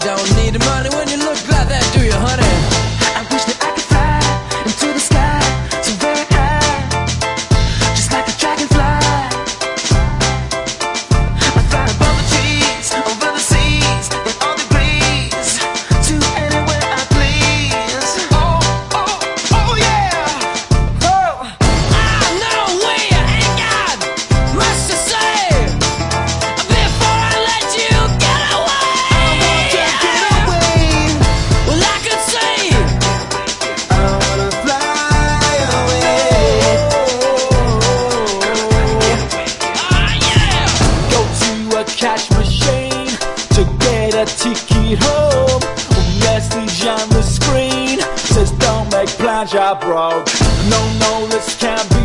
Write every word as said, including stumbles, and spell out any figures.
don't need the money when you look like that, do you, honey? I wish that I could fly into the sky, so very high, just like a dragonfly. I fly above the trees, over the seas, in all degrees, to anywhere I please. Oh, oh, oh yeah! Oh! I know we ain't got much to say before I let you get away. I want to get away. Well, I could say I wanna fly away. ah, yeah. Go to a cash machine to get a ticket home. A message on the screen says don't make plans, you're broke. No, no, this can't be